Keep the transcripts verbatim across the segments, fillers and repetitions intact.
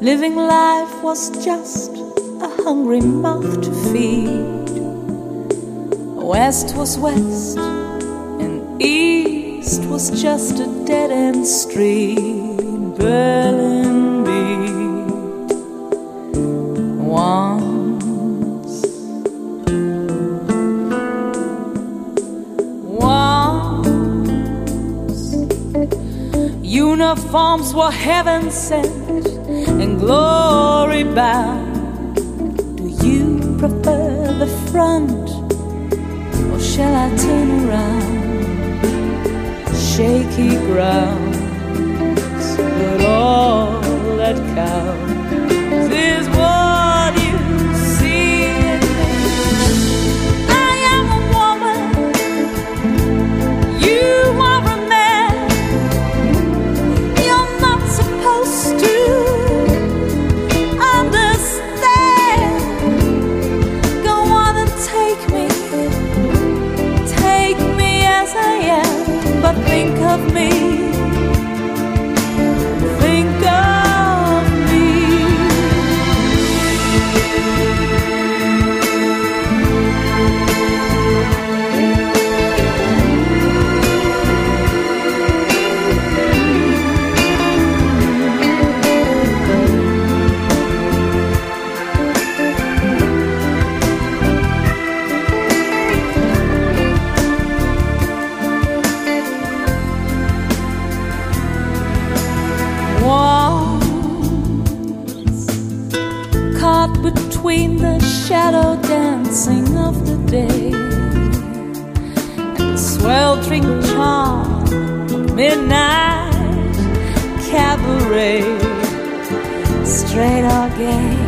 Living life was just a hungry mouth to feed. West was west and east was just a dead-end street. Berlin beat once, once. Uniforms were heaven sent and glory bound. Do you prefer the front, or shall I turn around? Shaky ground, but all that counts is what you see in me. I am a woman, you are a man. You're not supposed to understand. Go on and take me, take me as I am, but think of me, think of me. Caught between the shadow dancing of the day and the sweltering charm of midnight cabaret. Straight or gay,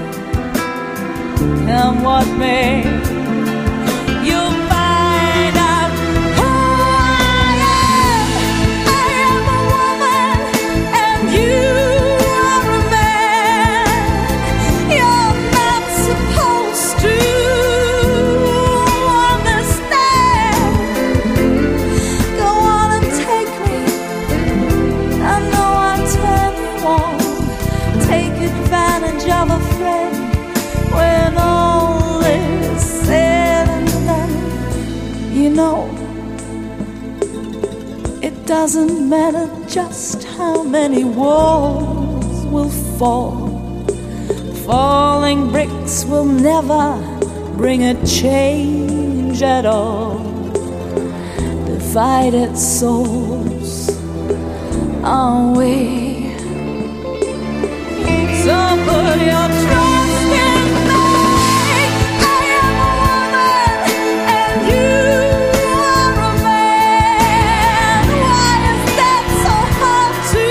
come what may, you'll find out who I am. I am a woman and you are a man. You're not supposed to understand. Go on and take me, I know I'll turn you on. Take advantage of a friend when all is said and done. You know, it doesn't matter just how many walls will fall. Falling bricks will never bring a change at all. Divided souls are we. So put your trust in me. I am a woman and you are a man. Why is that so hard to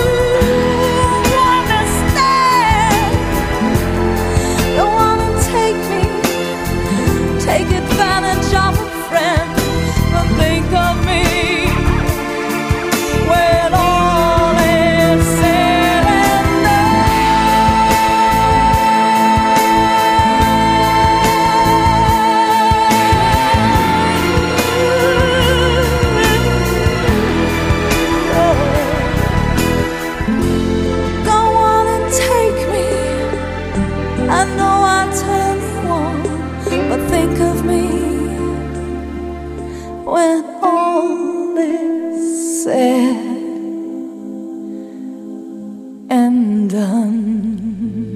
understand? Go on and take me, take advantage of a friend, but think of me when all is said and done. Go on and take me, I know I'll turn you on, but think of me when all is said and done.